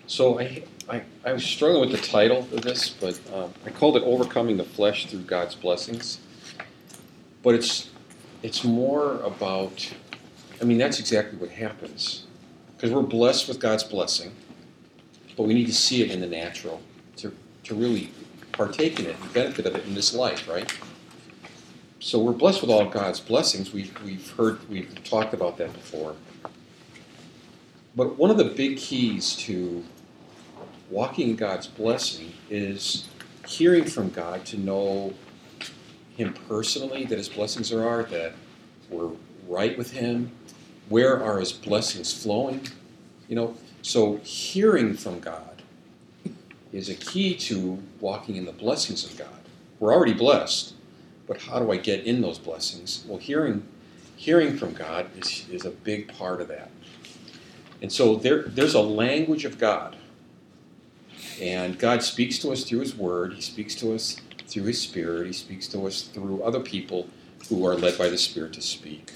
So I was struggling with the title of this, but I called it "Overcoming the Flesh Through God's Blessings." But it's more about, I mean, that's exactly what happens, because we're blessed with God's blessing, but we need to see it in the natural to really partake in it and benefit of it in this life, right? So we're blessed with all of God's blessings. We've talked about that before. But one of the big keys to walking in God's blessing is hearing from God to know Him personally, that His blessings are, that we're right with Him. Where are His blessings flowing? So hearing from God is a key to walking in the blessings of God. We're already blessed, but how do I get in those blessings? Well, hearing from God is a big part of that. And so there's a language of God. And God speaks to us through His Word. He speaks to us through His Spirit. He speaks to us through other people who are led by the Spirit to speak.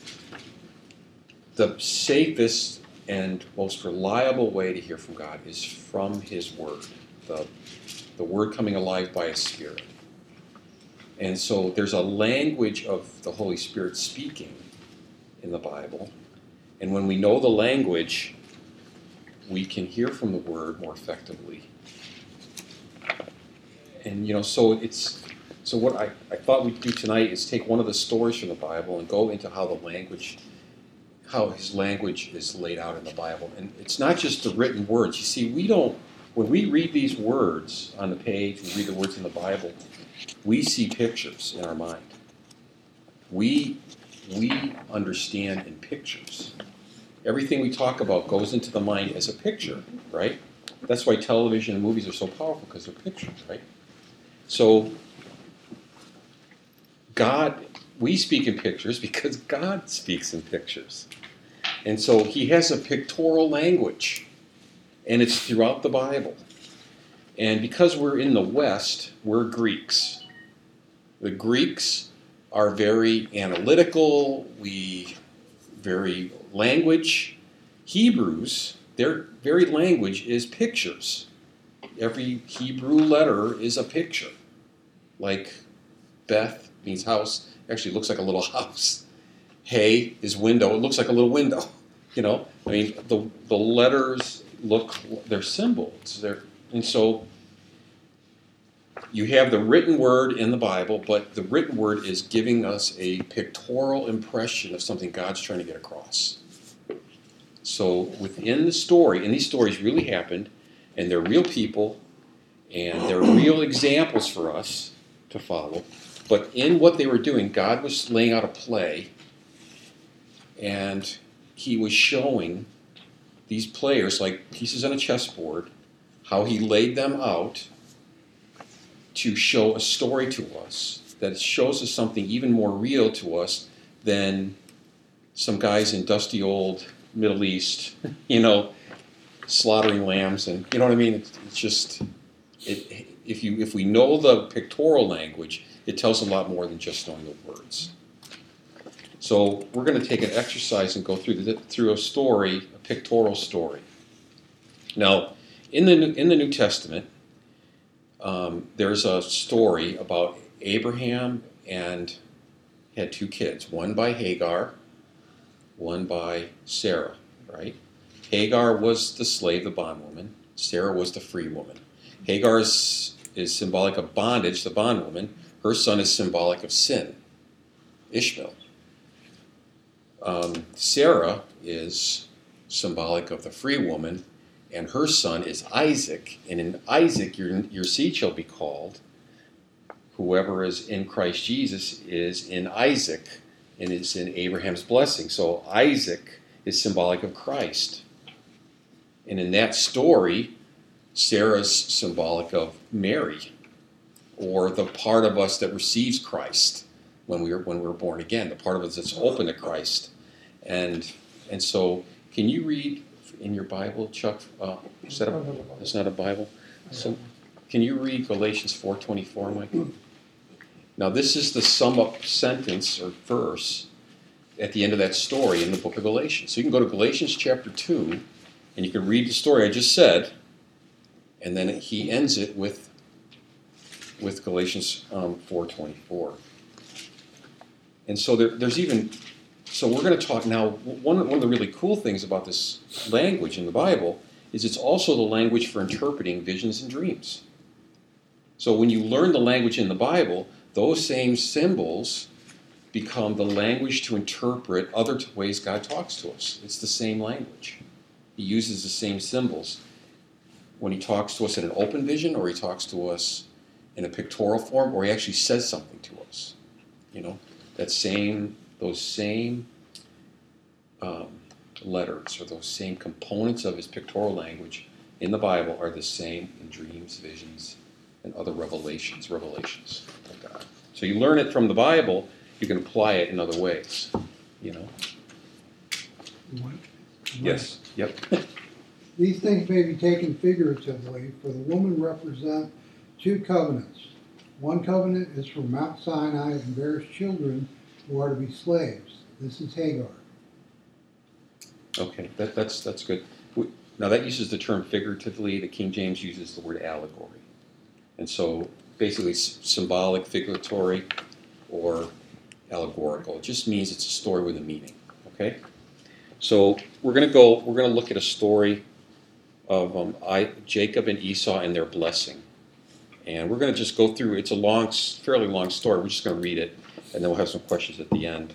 The safest and most reliable way to hear from God is from His Word, the Word coming alive by His Spirit. And so there's a language of the Holy Spirit speaking in the Bible. And when we know the language, we can hear from the Word more effectively. And so what I thought we'd do tonight is take one of the stories from the Bible and go into how His language is laid out in the Bible. And it's not just the written words. You see, when we read these words on the page, we read the words in the Bible, we see pictures in our mind. We understand in pictures. Everything we talk about goes into the mind as a picture, right? That's why television and movies are so powerful, because they're pictures, right? So we speak in pictures because God speaks in pictures. And so He has a pictorial language, and it's throughout the Bible. And because we're in the West, we're Greeks. The Greeks are very analytical, very language. Hebrews, their very language is pictures. Every Hebrew letter is a picture. Like Beth means house, actually looks like a little house. Hey is window, it looks like a little window. The letters they're symbols. And so you have the written word in the Bible, but the written word is giving us a pictorial impression of something God's trying to get across. So within the story, and these stories really happened, and they're real people, and they're real examples for us to follow. But in what they were doing, God was laying out a play, and He was showing these players, like pieces on a chessboard, how He laid them out to show a story to us that shows us something even more real to us than some guys in dusty old Middle East, slaughtering lambs, and you know what I mean? It's just, if we know the pictorial language, it tells a lot more than just knowing the words. So we're going to take an exercise and go through a story, a pictorial story. Now, in the New Testament, there's a story about Abraham and had two kids, one by Hagar, one by Sarah, right? Hagar was the slave, the bondwoman. Sarah was the free woman. Hagar is symbolic of bondage, the bondwoman. Her son is symbolic of sin, Ishmael. Sarah is symbolic of the free woman, and her son is Isaac. And in Isaac, your seed shall be called. Whoever is in Christ Jesus is in Isaac and is in Abraham's blessing. So Isaac is symbolic of Christ. And in that story, Sarah's symbolic of Mary, or the part of us that receives Christ when we're born again, the part of us that's open to Christ. And so, can you read in your Bible, Chuck? That's not a Bible. So, can you read Galatians 4:24, Mike? Now, this is the sum up sentence or verse at the end of that story in the book of Galatians. So you can go to Galatians chapter 2, and you can read the story I just said, And then he ends it with Galatians 4:24. And so there's even, so we're going to talk now, one of the really cool things about this language in the Bible is it's also the language for interpreting visions and dreams. So when you learn the language in the Bible, those same symbols become the language to interpret other ways God talks to us. It's the same language. He uses the same symbols when he talks to us in an open vision, or he talks to us in a pictorial form, or he actually says something to us. You know, those same letters or those same components of his pictorial language in the Bible are the same in dreams, visions, and other revelations of God. So you learn it from the Bible, you can apply it in other ways, you know. Yes, yep. These things may be taken figuratively, for the woman represent two covenants. One covenant is from Mount Sinai and bears children who are to be slaves. This is Hagar. Okay, that's good. Now that uses the term figuratively. The King James uses the word allegory. And so basically symbolic, figuratory, or allegorical. It just means it's a story with a meaning. Okay? So we're going to look at a story of Jacob and Esau and their blessing. And we're going to just go through, it's a fairly long story. We're just going to read it, and then we'll have some questions at the end.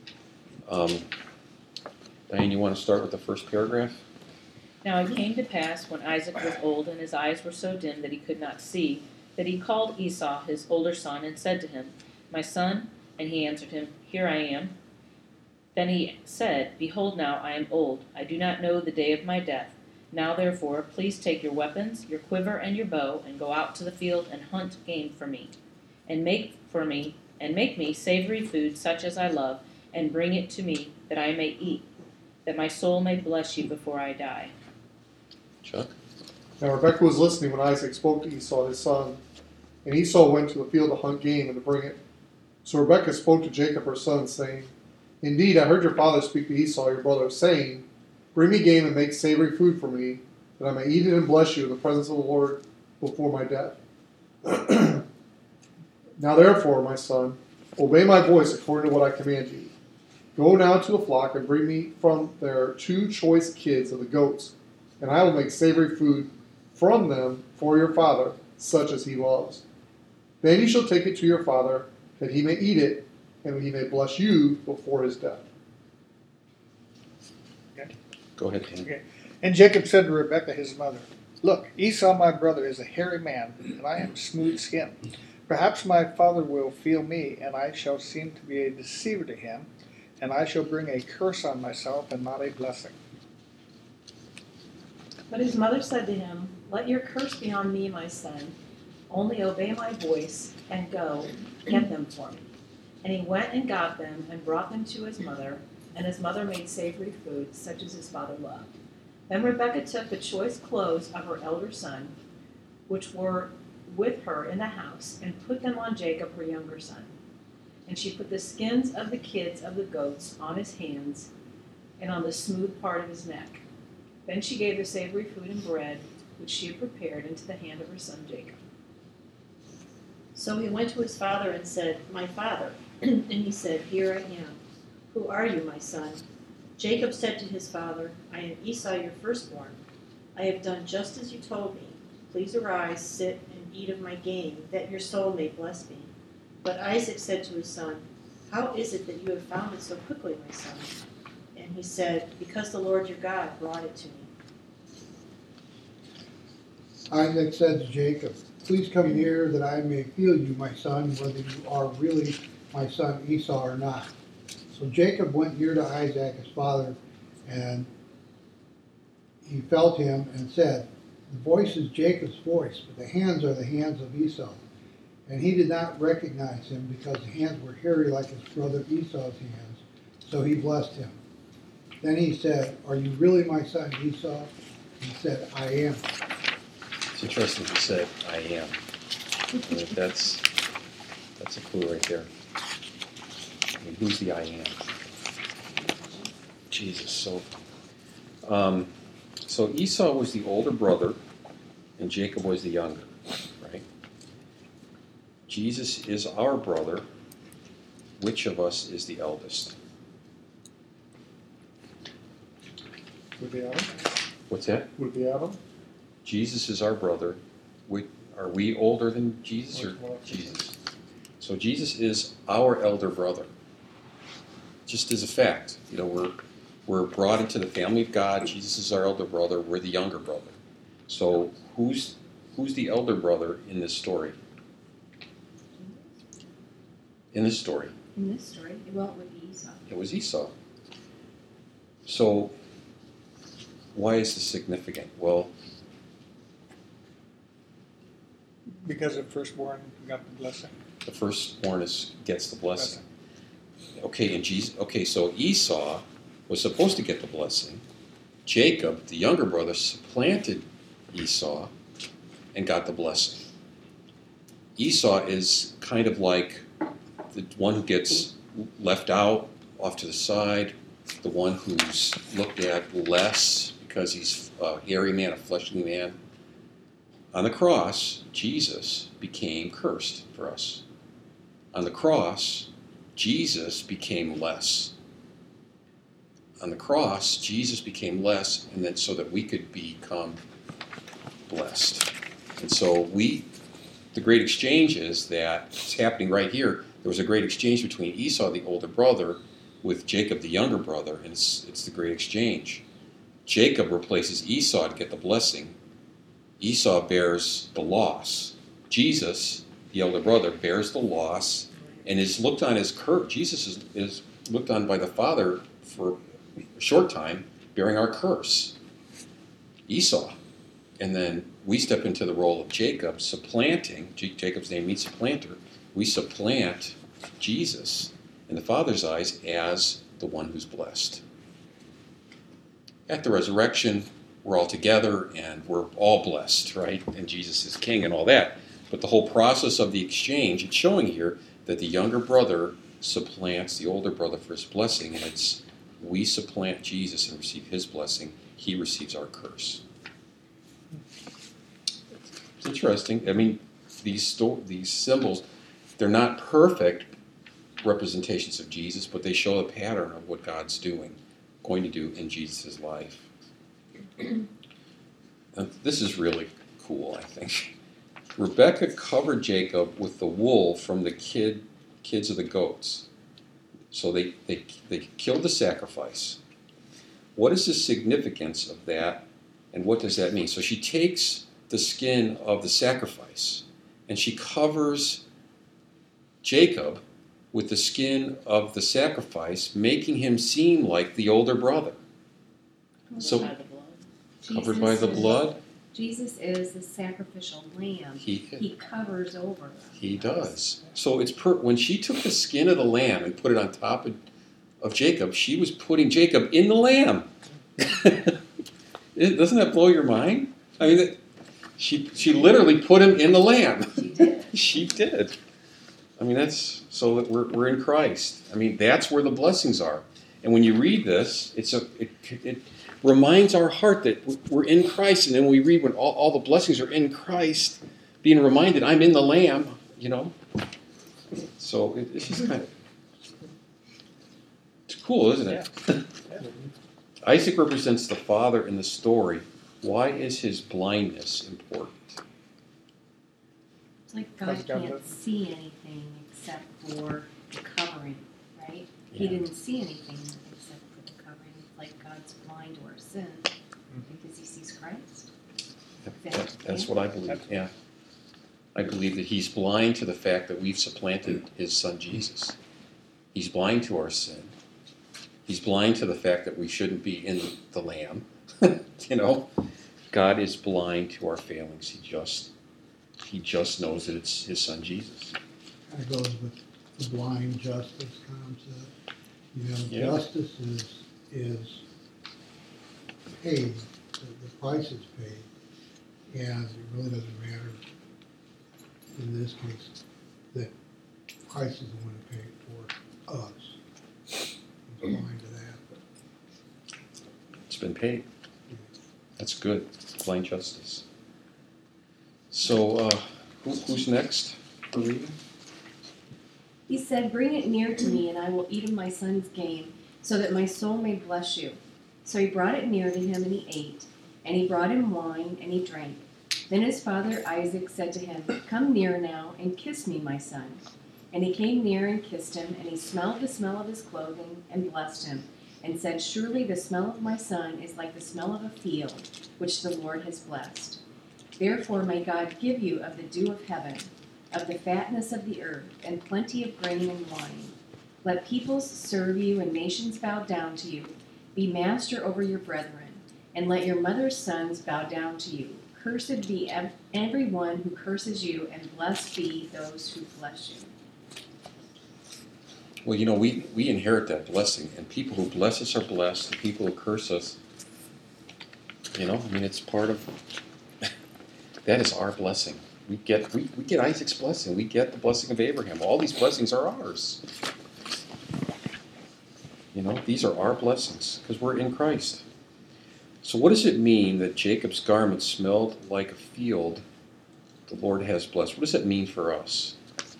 Diane, you want to start with the first paragraph? Now it came to pass, when Isaac was old and his eyes were so dim that he could not see, that he called Esau his older son and said to him, My son? And he answered him, Here I am. Then he said, Behold, now I am old. I do not know the day of my death. Now therefore, please take your weapons, your quiver and your bow, and go out to the field and hunt game for me, and make me savory food such as I love, and bring it to me, that I may eat, that my soul may bless you before I die. Chuck? Now Rebekah was listening when Isaac spoke to Esau his son, and Esau went to the field to hunt game and to bring it. So Rebekah spoke to Jacob her son, saying, Indeed, I heard your father speak to Esau your brother, saying, Bring me game and make savory food for me, that I may eat it and bless you in the presence of the Lord before my death. Now therefore, my son, obey my voice according to what I command you. Go now to the flock and bring me from there 2 choice kids of the goats, and I will make savory food from them for your father, such as he loves. Then you shall take it to your father, that he may eat it, and he may bless you before his death. Okay. Go ahead, Dan. Okay. And Jacob said to Rebekah his mother, Look, Esau my brother is a hairy man, and I am smooth-skinned. Perhaps my father will feel me, and I shall seem to be a deceiver to him, and I shall bring a curse on myself and not a blessing. But his mother said to him, Let your curse be on me, my son. Only obey my voice, and go, get them for me. And he went and got them, and brought them to his mother, and his mother made savory food, such as his father loved. Then Rebekah took the choice clothes of her elder son, which were with her in the house, and put them on Jacob, her younger son. And she put the skins of the kids of the goats on his hands, and on the smooth part of his neck. Then she gave the savory food and bread, which she had prepared, into the hand of her son Jacob. So he went to his father and said, My father. And he said, Here I am. Who are you, my son? Jacob said to his father, I am Esau, your firstborn. I have done just as you told me. Please arise, sit, and eat of my game, that your soul may bless me. But Isaac said to his son, How is it that you have found it so quickly, my son? And he said, Because the Lord your God brought it to me. Isaac said to Jacob, Please come near, that I may feel you, my son, whether you are really my son Esau or not. So Jacob went near to Isaac, his father, and he felt him and said, The voice is Jacob's voice, but the hands are the hands of Esau. And he did not recognize him, because the hands were hairy like his brother Esau's hands. So he blessed him. Then he said, Are you really my son Esau? He said, I am. It's interesting he said, I am. I think that's a clue right there. I mean, who's the I am? Jesus. So Esau was the older brother, and Jacob was the younger, right? Jesus is our brother. Which of us is the eldest? Would be Adam. What's that? Would be Adam. Jesus is our brother. Are we older than Jesus or Jesus? So Jesus is our elder brother. Just as a fact, we're brought into the family of God. Jesus is our elder brother. We're the younger brother. So who's the elder brother in this story? In this story, In this story, well, it would be Esau. it was Esau. So why is this significant? Well, Because the firstborn got the blessing. the firstborn gets the blessing. Okay, so Esau was supposed to get the blessing. Jacob, the younger brother, supplanted Esau and got the blessing. Esau is kind of like the one who gets left out, off to the side, the one who's looked at less because he's a hairy man, a fleshly man. On the cross, Jesus became cursed for us. On the cross, Jesus became less. On the cross, Jesus became less, and then so that we could become blessed. And so the great exchange is that it's happening right here. There was a great exchange between Esau, the older brother, with Jacob, the younger brother, and it's the great exchange. Jacob replaces Esau to get the blessing. Esau bears the loss. Jesus, the elder brother, bears the loss and is looked on as cursed. Jesus is looked on by the Father for a short time, bearing our curse. Esau. And then we step into the role of Jacob, supplanting. Jacob's name means supplanter. We supplant Jesus in the Father's eyes as the one who's blessed. At the resurrection, we're all together and we're all blessed, right? And Jesus is king and all that. But the whole process of the exchange, it's showing here that the younger brother supplants the older brother for his blessing, and it's we supplant Jesus and receive his blessing. He receives our curse. It's interesting. I mean, these symbols, they're not perfect representations of Jesus, but they show a pattern of what God's going to do in Jesus' life. And this is really cool, I think. Rebekah covered Jacob with the wool from the kids of the goats. So they killed the sacrifice. What is the significance of that, and what does that mean? So she takes the skin of the sacrifice, and she covers Jacob with the skin of the sacrifice, making him seem like the older brother. So By the blood. covered by the blood? Jesus is the sacrificial lamb. He covers over. He does. So it's when she took the skin of the lamb and put it on top of Jacob, she was putting Jacob in the lamb. Doesn't that blow your mind? I mean, she literally put him in the lamb. She did. She did. I mean, that's so that we're in Christ. I mean, that's where the blessings are. And when you read this, it reminds our heart that we're in Christ. And then we read when all the blessings are in Christ, being reminded, I'm in the Lamb, So it's just kind of, it's cool, isn't it? Yeah. Isaac represents the father in the story. Why is his blindness important? It's like God can't see anything except for the covering, right? He didn't see anything except for the covering. It's like God's blind to our sin because he sees Christ. That's what I believe, yeah. I believe that he's blind to the fact that we've supplanted his son Jesus. He's blind to our sin. He's blind to the fact that we shouldn't be in the Lamb. God is blind to our failings. He just knows that it's his son Jesus. That goes with the blind justice concept. Justice is paid, the price is paid, and it really doesn't matter in this case that Christ is the one who paid for us. He's blind to that. But It's been paid. That's good. Blind justice. So, who's next? He said, "Bring it near to me, and I will eat of my son's game, so that my soul may bless you." So he brought it near to him, and he ate. And he brought him wine, and he drank. Then his father Isaac said to him, "Come near now, and kiss me, my son." And he came near and kissed him, and he smelled the smell of his clothing, and blessed him, and said, "Surely the smell of my son is like the smell of a field, which the Lord has blessed. Therefore may God give you of the dew of heaven, of the fatness of the earth, and plenty of grain and wine. Let peoples serve you, and nations bow down to you. Be master over your brethren, and let your mother's sons bow down to you. Cursed be every one who curses you, and blessed be those who bless you." Well, we inherit that blessing, and people who bless us are blessed, and people who curse us, it's part of, that is our blessing. We get Isaac's blessing. We get the blessing of Abraham. All these blessings are ours. These are our blessings because we're in Christ. So what does it mean that Jacob's garment smelled like a field the Lord has blessed? What does that mean for us?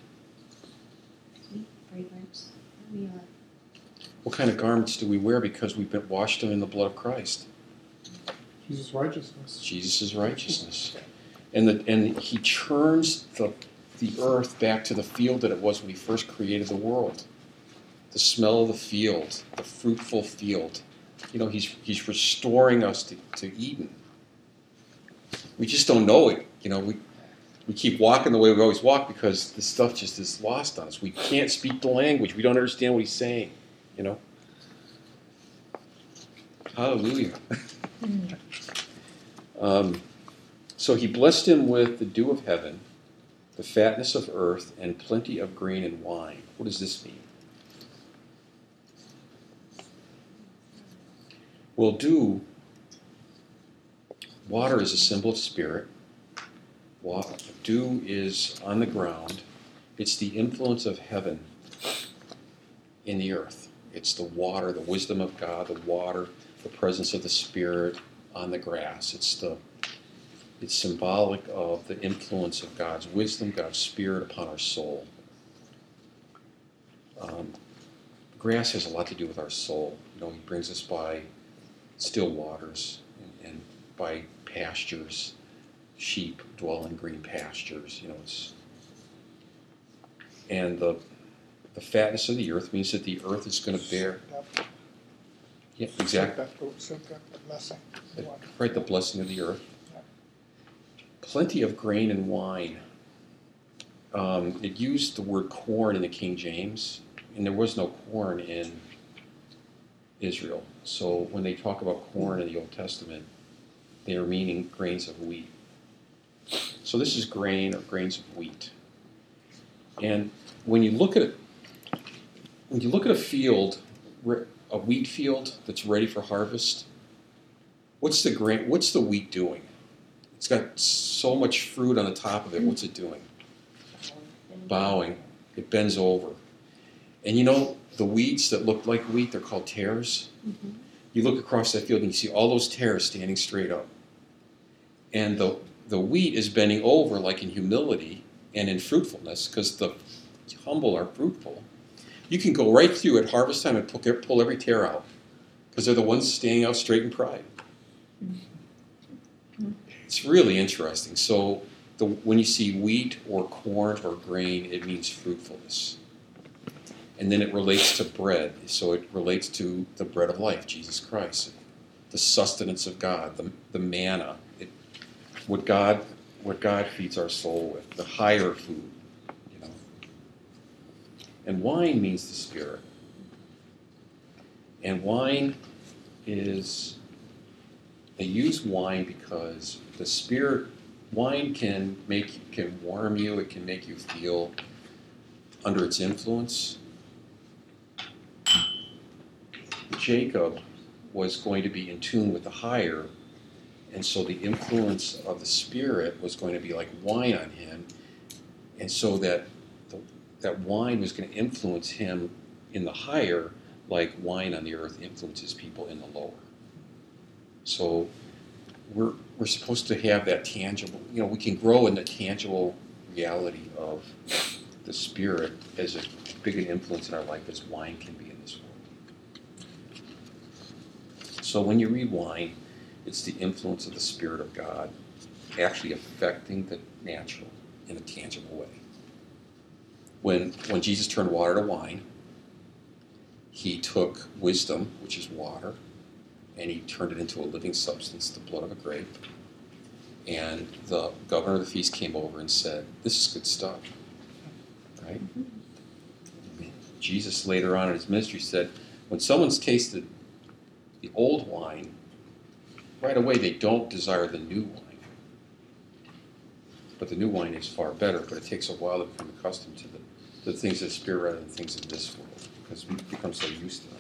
Sweet fragrance. We are. What kind of garments do we wear because we've been washed in the blood of Christ? Jesus' righteousness. Jesus' righteousness. And he churns the earth back to the field that it was when he first created the world. The smell of the field, the fruitful field. He's restoring us to Eden. We just don't know it. We keep walking the way we always walk because this stuff just is lost on us. We can't speak the language. We don't understand what he's saying. Hallelujah. So he blessed him with the dew of heaven, the fatness of earth, and plenty of grain and wine. What does this mean? Well, water is a symbol of spirit. Dew is on the ground. It's the influence of heaven in the earth. It's the water, the wisdom of God, the water, the presence of the Spirit on the grass. It's symbolic of the influence of God's wisdom, God's Spirit upon our soul. Grass has a lot to do with our soul. He brings us by still waters and by pastures. Sheep dwell in green pastures. And the fatness of the earth means that the earth is going to bear. Yeah, exactly. The blessing. Right, the blessing of the earth. Plenty of grain and wine. It used the word corn in the King James, and there was no corn in Israel. So when they talk about corn in the Old Testament, they are meaning grains of wheat. So this is grain or grains of wheat. And when you look at a field, a wheat field that's ready for harvest, what's the wheat doing? It's got so much fruit on the top of it. What's it doing? Bowing. It bends over. And the weeds that look like wheat, they're called tares. Mm-hmm. You look across that field and you see all those tares standing straight up. And the wheat is bending over like in humility and in fruitfulness, because the humble are fruitful. You can go right through at harvest time and pull every tare out, because they're the ones standing out straight in pride. Mm-hmm. It's really interesting. So when you see wheat or corn or grain, it means fruitfulness. And then it relates to bread. So it relates to the bread of life, Jesus Christ, the sustenance of God, the manna, what God feeds our soul with, the higher food. And wine means the Spirit. And wine is, they use wine because the Spirit, wine can warm you, it can make you feel under its influence. Jacob was going to be in tune with the higher, and so the influence of the Spirit was going to be like wine on him, and so that wine was going to influence him in the higher, like wine on the earth influences people in the lower. So we're supposed to have that tangible, we can grow in the tangible reality of the Spirit as a big an influence in our life as wine can be in this world. So when you read wine, it's the influence of the Spirit of God actually affecting the natural in a tangible way. When Jesus turned water to wine, he took wisdom, which is water, and he turned it into a living substance, the blood of a grape. And the governor of the feast came over and said, "This is good stuff." Right? Jesus later on in his ministry said, when someone's tasted the old wine, right away they don't desire the new wine. But the new wine is far better, but it takes a while to become accustomed to the things of the Spirit rather than the things of this world, because we become so used to them.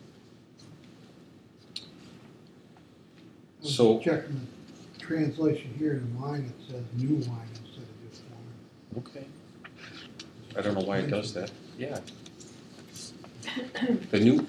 So, Checking the translation here in mine, it says new wine instead of just wine. okay. I don't know why it does that. Yeah. The new,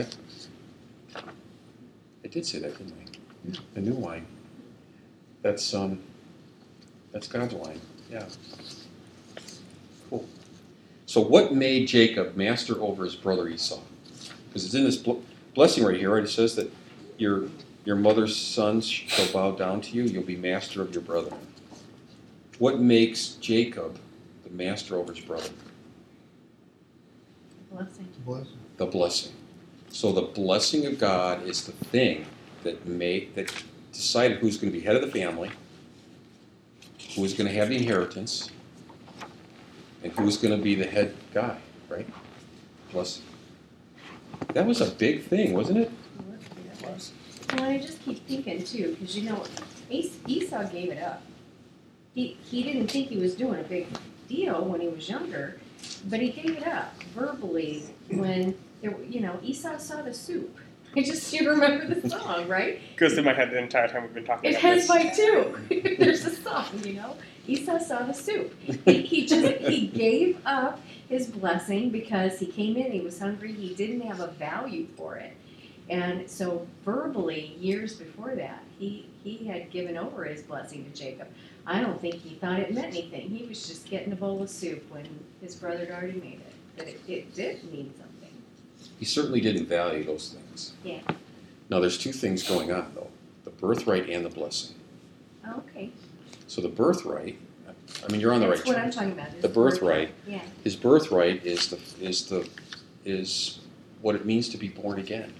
it did say that, didn't I? The new wine. That's God's wine. Yeah. Cool. So what made Jacob master over his brother Esau? Because it's in this blessing right here, right? It says that your mother's sons shall bow down to you. You'll be master of your brethren. What makes Jacob the master over his brother? Blessing. Blessing. The blessing. So the blessing of God is the thing that decided who's going to be head of the family, who is going to have the inheritance, and who's going to be the head guy, right? Blessing. That was a big thing, wasn't it? Well, I just keep thinking too, because Esau gave it up. He didn't think he was doing a big deal when he was younger, but he gave it up verbally when Esau saw the soup. You remember the song, right? Goes through my head the entire time we've been talking It about has this. mine too. There's a song, Esau saw the soup. He gave up his blessing because he came in, he was hungry, he didn't have a value for it. And so verbally, years before that, he had given over his blessing to Jacob. I don't think he thought it meant anything. He was just getting a bowl of soup when his brother had already made it. But it did mean something. He certainly didn't value those things. Yeah. Now there's two things going on though. The birthright and the blessing. Okay. So the birthright, you're on the right That's what track. I'm talking about. The birthright. Yeah. His birthright is what it means to be born again.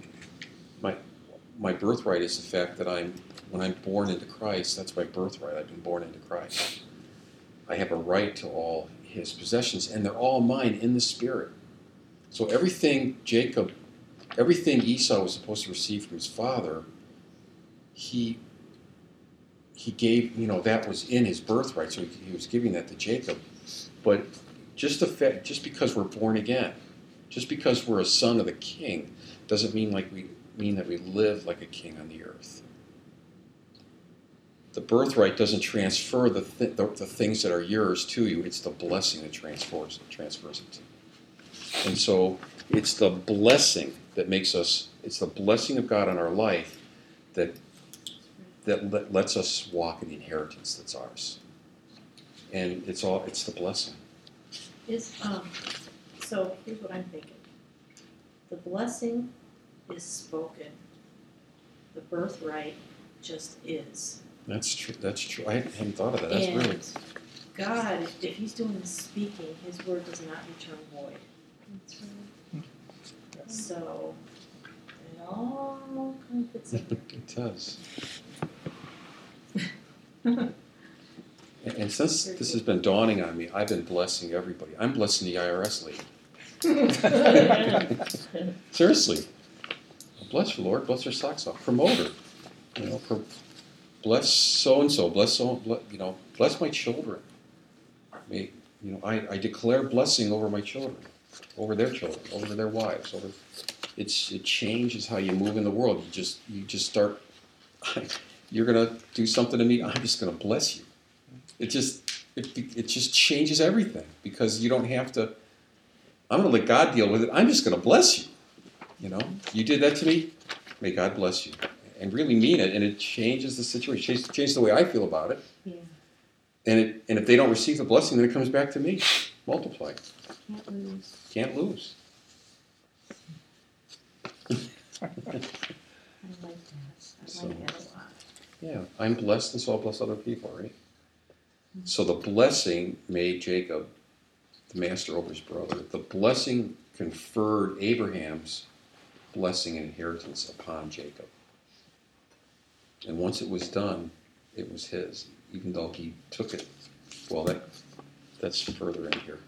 My birthright is the fact that when I'm born into Christ, that's my birthright. I've been born into Christ. I have a right to all his possessions, and they're all mine in the Spirit. So everything Esau was supposed to receive from his father, he gave, that was in his birthright, so he was giving that to Jacob. But just because we're born again, just because we're a son of the King, doesn't mean that we live like a king on the earth. The birthright doesn't transfer the things that are yours to you. It's the blessing that transfers it. And so it's the blessing that makes us. It's the blessing of God on our life that lets us walk in the inheritance that's ours. And it's the blessing. So here's what I'm thinking. The blessing is spoken. The birthright just is. That's true. That's true. I hadn't thought of that. That's And really. God, if he's doing the speaking, his word does not return void. That's right. So it all kind of fits in. It does. And since this has been dawning on me, I've been blessing everybody. I'm blessing the IRS lady. Seriously. Bless her, Lord. Bless her socks off. Promote her. Bless so-and-so. Bless my children. I declare blessing over my children, over their children, over their wives. It changes how you move in the world. You just start, you're going to do something to me, I'm just going to bless you. It just changes everything because you don't have to, I'm going to let God deal with it. I'm just going to bless you. You did that to me, may God bless you. and really mean it, and it changes the situation, changes the way I feel about it. Yeah. And if they don't receive the blessing, then it comes back to me, multiplied. Can't lose. Can't lose. I like that. I like that a lot. Yeah, I'm blessed, and so I'll bless other people, right? So the blessing made Jacob the master over his brother. The blessing conferred Abraham's blessing and inheritance upon Jacob. And once it was done, it was his, even though he took it. Well, that's further in here.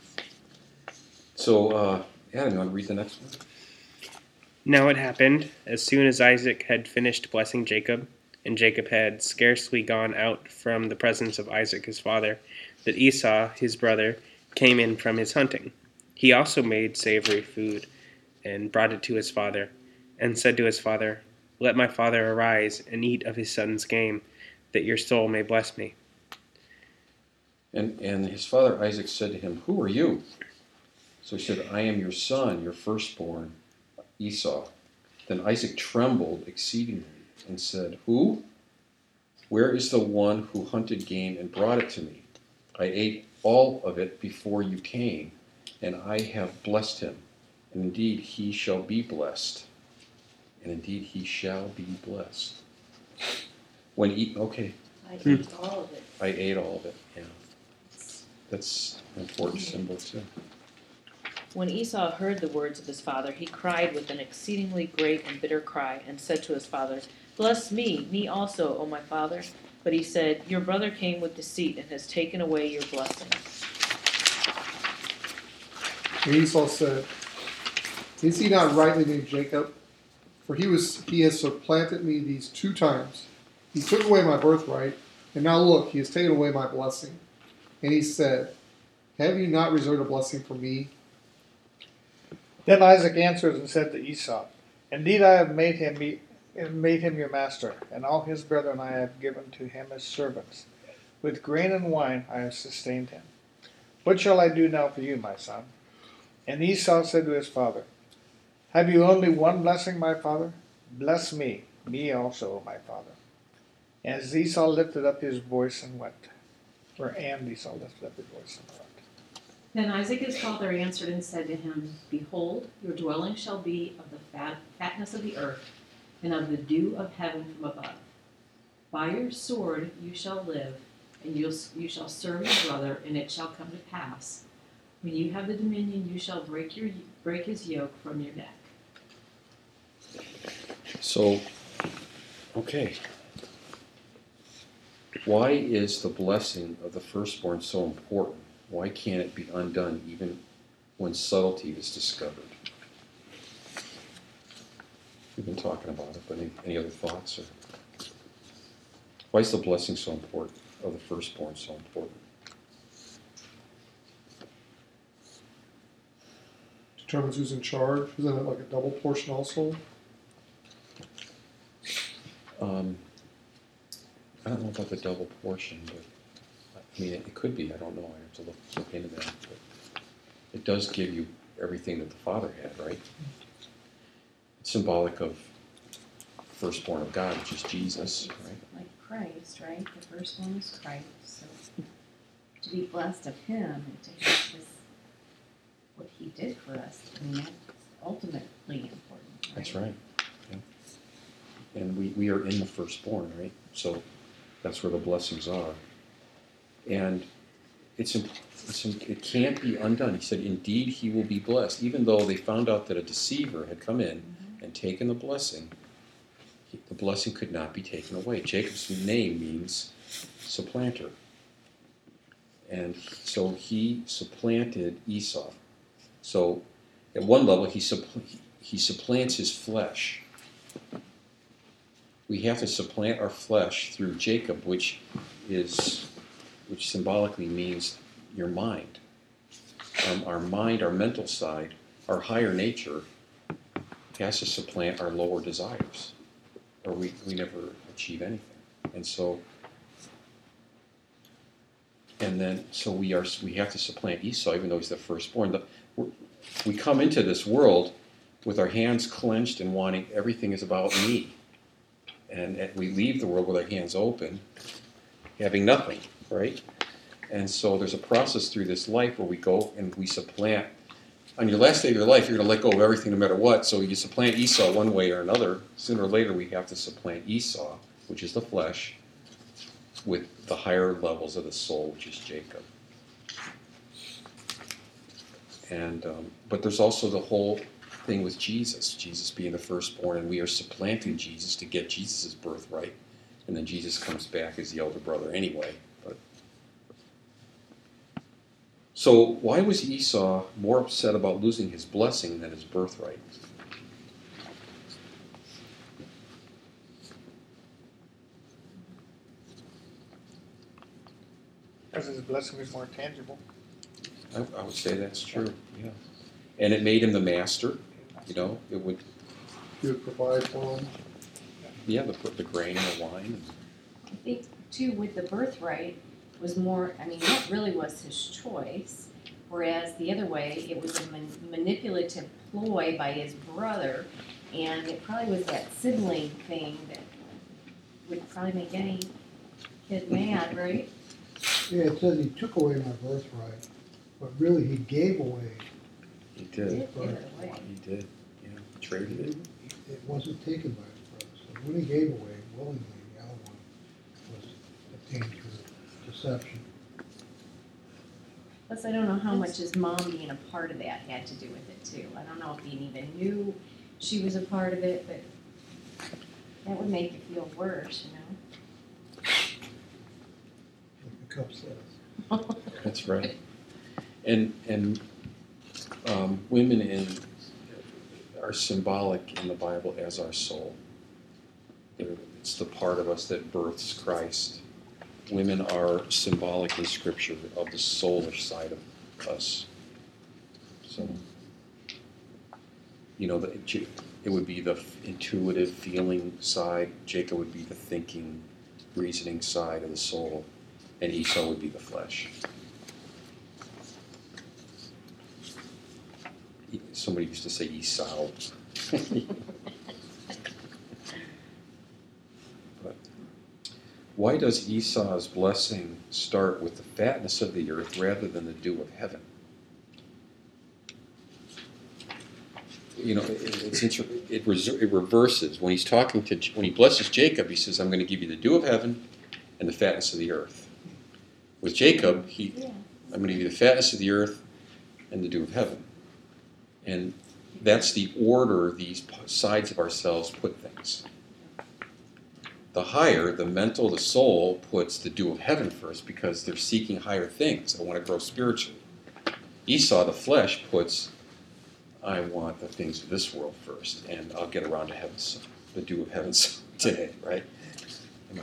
So Adam, you want to read the next one? Now it happened, as soon as Isaac had finished blessing Jacob, and Jacob had scarcely gone out from the presence of Isaac his father, that Esau his brother came in from his hunting. He also made savory food, and brought it to his father, and said to his father, Let my father arise, and eat of his son's game, that your soul may bless me. And his father Isaac said to him, Who are you? So he said, I am your son, your firstborn, Esau. Then Isaac trembled exceedingly and said, Who? Where is the one who hunted game and brought it to me? I ate all of it before you came, and I have blessed him. And indeed he shall be blessed. And indeed he shall be blessed. Okay, I ate all of it. I ate all of it, yeah. That's an important symbol too. When Esau heard the words of his father, he cried with an exceedingly great and bitter cry, and said to his father, Bless me also, O my father. But he said, Your brother came with deceit and has taken away your blessing. And Esau said, Is he not rightly named Jacob? For he has supplanted me these 2 times. He took away my birthright, and now look, he has taken away my blessing. And he said, Have you not reserved a blessing for me? Then Isaac answered and said to Esau, Indeed I have made him your master, and all his brethren I have given to him as servants. With grain and wine I have sustained him. What shall I do now for you, my son? And Esau said to his father, Have you only one blessing, my father? Bless me also, O my father. As Esau lifted up his voice and wept. Esau lifted up his voice and wept. Then Isaac his father answered and said to him, Behold, your dwelling shall be of the fatness of the earth, and of the dew of heaven from above. By your sword you shall live, and you shall serve your brother, and it shall come to pass, when you have the dominion, you shall break his yoke from your neck. So, okay. Why is the blessing of the firstborn so important? Why can't it be undone even when subtlety is discovered? We've been talking about it, but any other thoughts? Or why is the blessing so important, of the firstborn so important? Determines who's in charge. Isn't it like a double portion also? I don't know about the double portion, but I mean, it could be. I don't know. I have to look into that. But it does give you everything that the Father had, right? It's symbolic of firstborn of God, which is Jesus, right? Like Christ, right? The first one is Christ. So to be blessed of him and to have what he did for us, I mean, that's ultimately important. Right? That's right. Yeah. And we are in the firstborn, right? So that's where the blessings are. And it can't be undone. He said, indeed, he will be blessed. Even though they found out that a deceiver had come in and taken the blessing could not be taken away. Jacob's name means supplanter. And so he supplanted Esau. So at one level, he supplants his flesh. We have to supplant our flesh through Jacob, which symbolically means your mind. Our mind, our mental side, our higher nature has to supplant our lower desires, or we never achieve anything. And so we have to supplant Esau, even though he's the firstborn. We come into this world with our hands clenched and wanting everything is about me. and we leave the world with our hands open, having nothing, right? And so there's a process through this life where we go and we supplant. On your last day of your life, you're going to let go of everything no matter what. So you supplant Esau one way or another. Sooner or later, we have to supplant Esau, which is the flesh, with the higher levels of the soul, which is Jacob. And but there's also the whole thing with Jesus being the firstborn, and we are supplanting Jesus to get Jesus' birthright, and then Jesus comes back as the elder brother anyway. But so why was Esau more upset about losing his blessing than his birthright? Because his blessing is more tangible. I would say that's true. Yeah, and it made him the master. You know, it would. He would provide for him. Yeah, the grain and the wine. I think too with the birthright was more, I mean, that really was his choice, whereas the other way, it was a manipulative ploy by his brother, and it probably was that sibling thing that would probably make any kid mad, right? Yeah, it says he took away my birthright, but really he gave away. He He did. did give it away. He did. Yeah, traded it. It wasn't taken by his brother. So when he gave away willingly, the other one was obtained through deception. Plus, I don't know how much his mom being a part of that had to do with it too. I don't know if he even knew she was a part of it, but that would make you feel worse, you know? Like the cup says. That's right. And women are symbolic in the Bible as our soul. It's the part of us that births Christ. Women are symbolic in Scripture of the soulish side of us. So, you know, it would be the intuitive, feeling side. Jacob would be the thinking, reasoning side of the soul, and Esau would be the flesh. Somebody used to say Esau. But why does Esau's blessing start with the fatness of the earth rather than the dew of heaven? You know, it reverses. When he's talking when he blesses Jacob, he says, "I'm going to give you the dew of heaven and the fatness of the earth." With Jacob, I'm going to give you the fatness of the earth and the dew of heaven. And that's the order these sides of ourselves put things. The higher, the mental, the soul, puts the dew of heaven first because they're seeking higher things. I want to grow spiritually. Esau, the flesh, puts, I want the things of this world first, and I'll get around to heaven, the dew of heaven today, right? You know,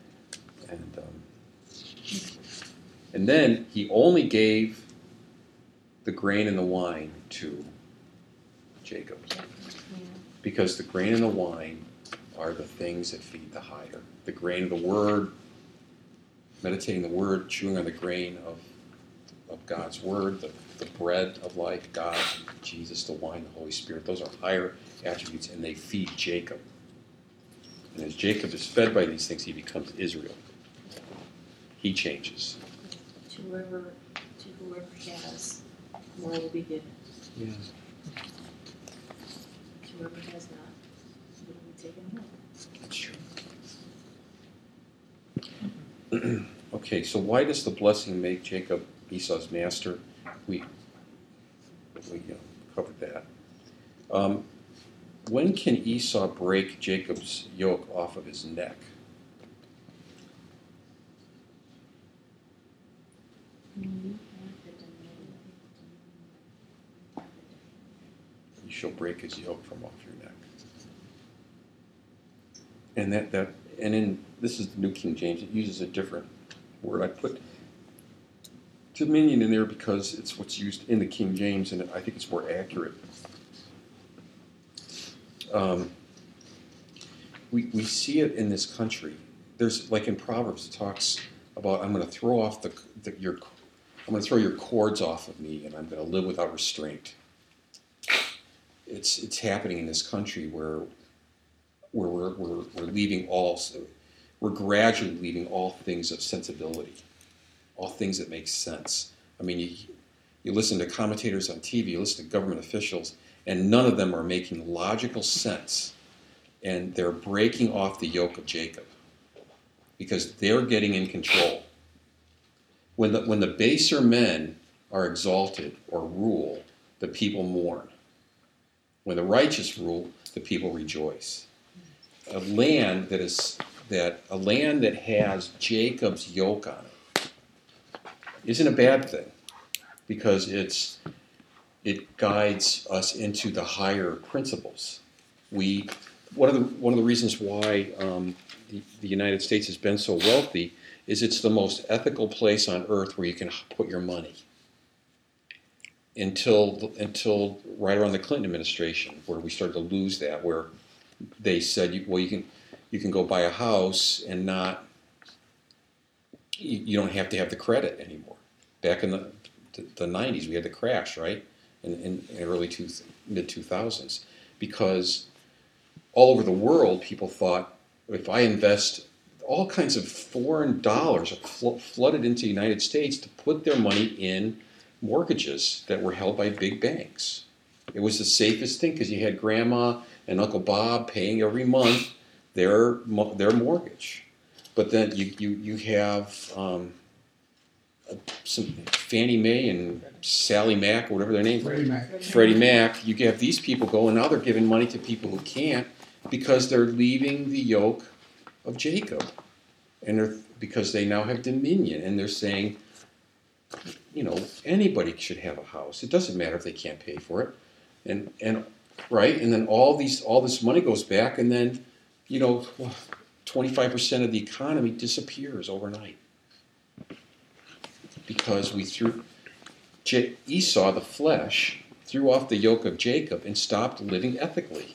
and then he only gave the grain and the wine to Jacob, because the grain and the wine are the things that feed the higher. The grain of the Word, meditating the Word, chewing on the grain of God's Word, the bread of life, God, Jesus, the wine, the Holy Spirit. Those are higher attributes, and they feed Jacob. And as Jacob is fed by these things, he becomes Israel. He changes. To whoever has, more will be given. Yeah. To whoever has not, it will be taken away. That's true. Okay, so why does the blessing make Jacob Esau's master? We covered that. When can Esau break Jacob's yoke off of his neck? You shall break his yoke from off your neck. And this is the New King James. It uses a different word. I put dominion in there because it's what's used in the King James, and I think it's more accurate. We see it in this country. There's, like in Proverbs, it talks about, I'm going to throw off I'm going to throw your cords off of me, and I'm going to live without restraint. It's happening in this country where where we're leaving all, we're gradually leaving all things of sensibility, all things that make sense. I mean, you listen to commentators on TV, you listen to government officials, and none of them are making logical sense. And they're breaking off the yoke of Jacob because they're getting in control. When the baser men are exalted or rule, the people mourn. When the righteous rule, the people rejoice. A land that has Jacob's yoke on it isn't a bad thing, because it guides us into the higher principles. One of the reasons why the United States has been so wealthy is it's the most ethical place on earth where you can put your money. Until right around the Clinton administration, where we started to lose that, where they said, you can go buy a house and you don't have to have the credit anymore. Back in the 90s, we had the crash, right, in early mid 2000s, because all over the world, people thought, if I invest, all kinds of foreign dollars are flooded into the United States to put their money in mortgages that were held by big banks. It was the safest thing because you had Grandma and Uncle Bob paying every month their mortgage. But then you have some Fannie Mae and Sally Mac, or whatever their name is. Freddie Mac. You have these people going, now they're giving money to people who can't, because they're leaving the yoke of Jacob. And because they now have dominion, and they're saying, anybody should have a house. It doesn't matter if they can't pay for it. And then all this money goes back, and then 25% of the economy disappears overnight. Because Esau, the flesh, threw off the yoke of Jacob and stopped living ethically.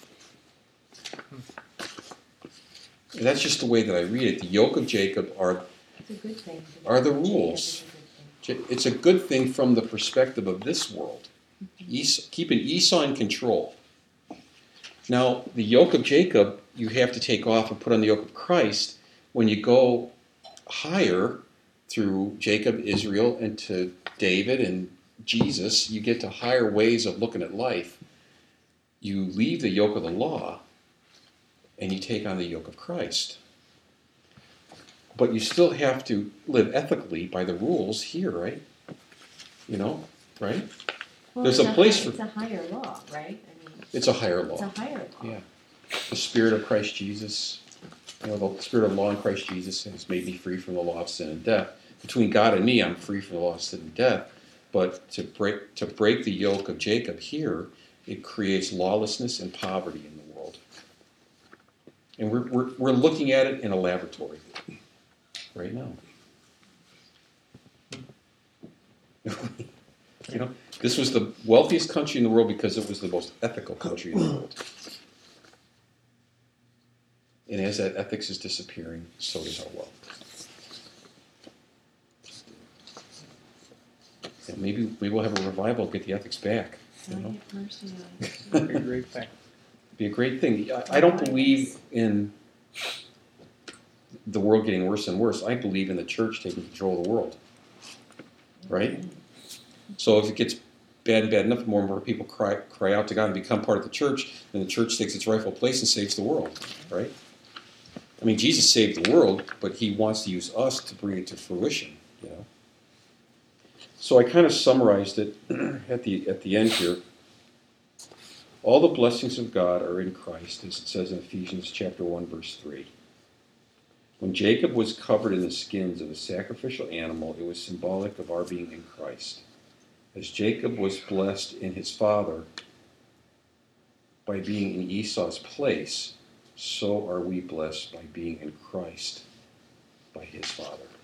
And that's just the way that I read it. The yoke of Jacob are the rules. It's a good thing from the perspective of this world, keeping Esau in control. Now, the yoke of Jacob, you have to take off and put on the yoke of Christ. When you go higher through Jacob, Israel, and to David and Jesus, you get to higher ways of looking at life. You leave the yoke of the law, and you take on the yoke of Christ. But you still have to live ethically by the rules here, right? Right? Well, There's a place for... It's a higher law, right? It's a higher law. It's a higher law. Yeah. The Spirit of Christ Jesus, the Spirit of law in Christ Jesus has made me free from the law of sin and death. Between God and me, I'm free from the law of sin and death. But to break the yoke of Jacob here, it creates lawlessness and poverty in the world. And we're looking at it in a laboratory right now. This was the wealthiest country in the world because it was the most ethical country in the world. And as that ethics is disappearing, so does our wealth. And maybe we'll have a revival, get the ethics back. God have mercy on us. That'd be a great thing. Be a great thing. I don't believe in the world getting worse and worse. I believe in the church taking control of the world. Right? So if it gets bad and bad enough, more and more people cry out to God and become part of the church, then the church takes its rightful place and saves the world. Right? I mean, Jesus saved the world, but he wants to use us to bring it to fruition. So I kind of summarized it at the end here. All the blessings of God are in Christ, as it says in Ephesians chapter 1, verse 3. When Jacob was covered in the skins of a sacrificial animal, it was symbolic of our being in Christ. As Jacob was blessed in his father by being in Esau's place, so are we blessed by being in Christ by his father.